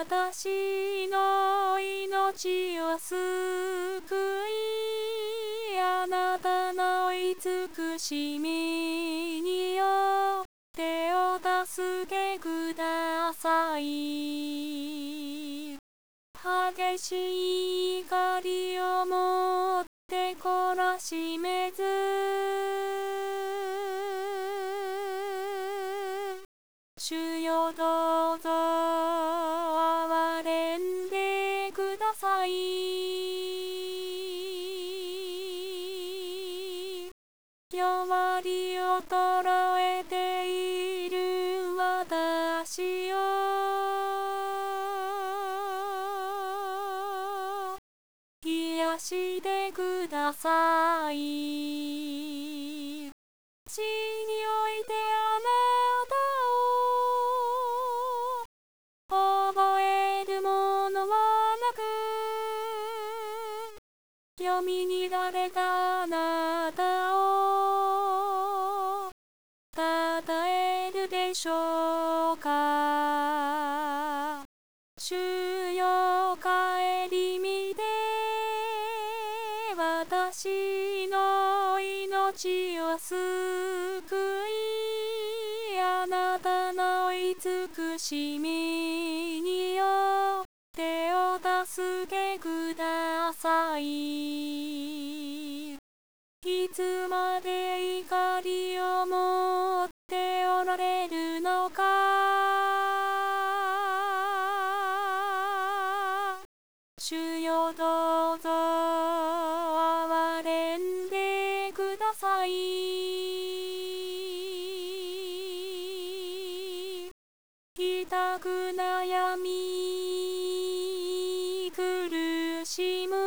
私の命を救い、あなたの慈しみによってお助けください。激しい怒りをもって懲らしめず、主よどうぞ憐れんでください。弱り衰えている私を癒してください。地においてあなたを覚えるものはなく、よみに誰があなたをたたえるでしょうか。主よ顧みて私の命を救い、あなたの慈しみによってお助けください。いつまで怒りを持っておられるのか。主よどうぞ憐れんでください。痛く悩み苦しむ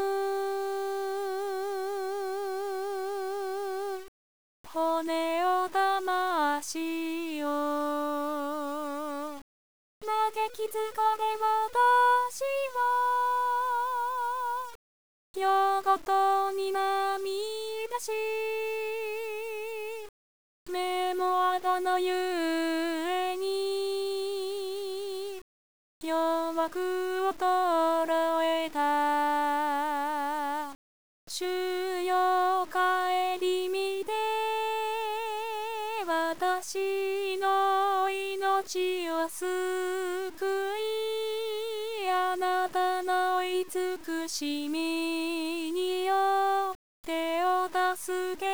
骨を魂を嘆き疲れ私は夜ごとに涙し、目もあのゆえに弱く衰えた。主よ顧みて私の命を救い、あなたの慈しみによってお助け